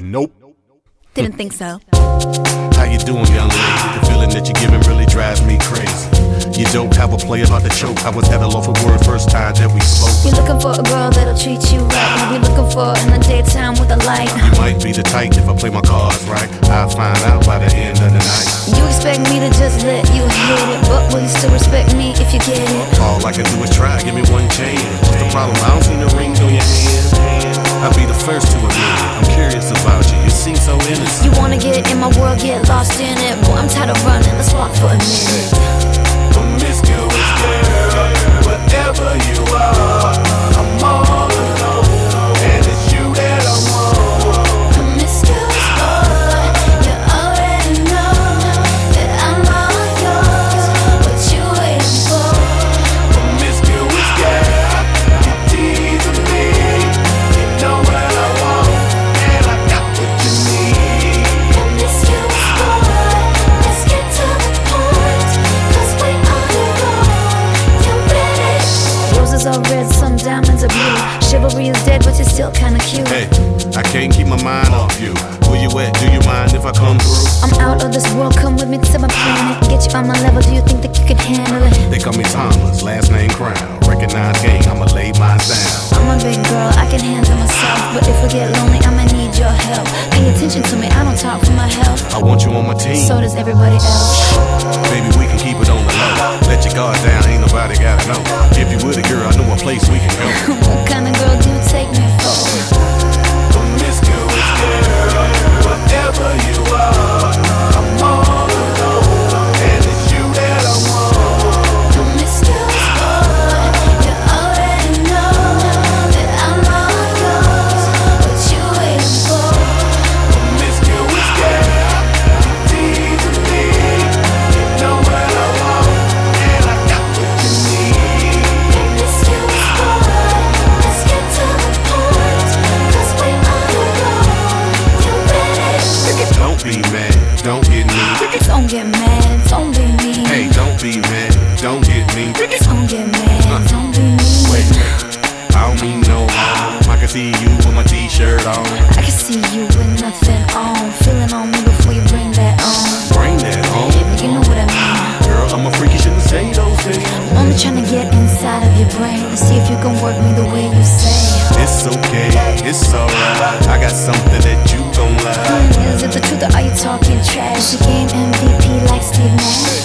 Nope. Didn't think so. How you doing, young lady? The feeling that you're giving really drives me crazy. You don't have a play about the choke. I was at a loaf of word first time that we spoke. You're looking for a girl that'll treat you right. What we looking for in the daytime with a light. You might be the type if I play my cards right. I'll find out by the end of the night. You expect me to just let you hit it, but will you still respect me if you get it? All I can do is try, give me one chance. What's the problem? I don't see no rings on your hand. I'll be the first to admit it. I'm curious about you. You seem so innocent. You wanna get in my world, get lost in it. Boy, I'm tired of running. Let's walk for a minute. Promiscuous girl, whatever you are, I'm all alone, and it's you that I want. Promiscuous boy, you already know that I'm all yours. What you waiting for? Promiscuous girl, you teasing me. You know what I want, and I got what you need. Promiscuous boy, let's get to the point, 'cause we on the road. You ready? Roses are red, some diamonds are blue. Chivalry is dead, but you're still kinda cute. Hey, I can't keep my mind off you. Where you at? Do you mind if I come through? I'm out of this world, come with me to my planet. Get you on my level, do you think that you can handle it? They call me Thomas, last name Crown. Recognize gang, I'ma lay mine down. I'm a big girl, I can handle myself. But if we get lonely, I'ma need your help. Pay attention to me, I don't talk for my health. I want you on my team. So does everybody else. Baby, we can keep it on the low. Let your guard down, ain't nobody gotta know. If you with a girl, I know a place we can go. What kind of girl do you take me for? Promiscuous girl, whatever you are, I'm all alone, and it's you that I want. Promiscuous boy, you already know that I'm all yours. What you waiting for? Promiscuous girl, you teasing me. You know what I want, and I got what you need. Promiscuous boy, let's get to the point, 'cause we on the road. You ready? Don't be mad, don't get me. Don't get mad, don't be mean. Hey, don't be mad, don't get me. Don't get mad, don't be mean. Wait, I don't mean no harm. I can see you with my t-shirt on. I can see you with nothing on. Feeling on me before you bring that on. Bring that on. You know what I mean. Girl, I'm a freak, you shouldn't say those things. I'm only trying to get inside of your brain and see if you can work me the way you say. It's okay, it's alright. I got something that you gon' like. Is it the truth or are you talking trash? The game MVP like Steve Nash.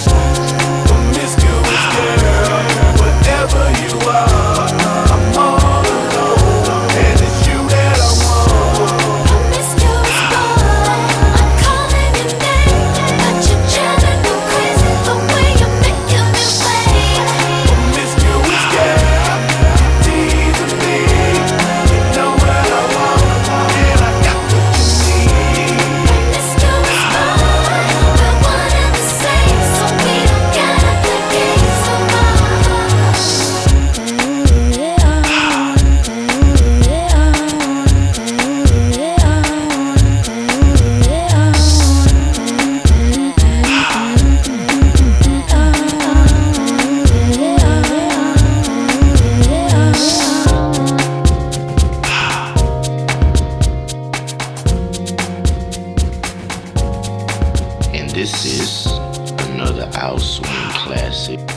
Promiscuous girl, whatever you are, I'm all alone, and it's you that I want. Promiscuous boy, I'm calling your name, but you're driving me crazy the way you're making me wait. Promiscuous girl, you teasing me. You know what I want, and I got what you need. Promiscuous boy, we're one and the same, so we don't gotta play games no more. And this is another Out Swing classic.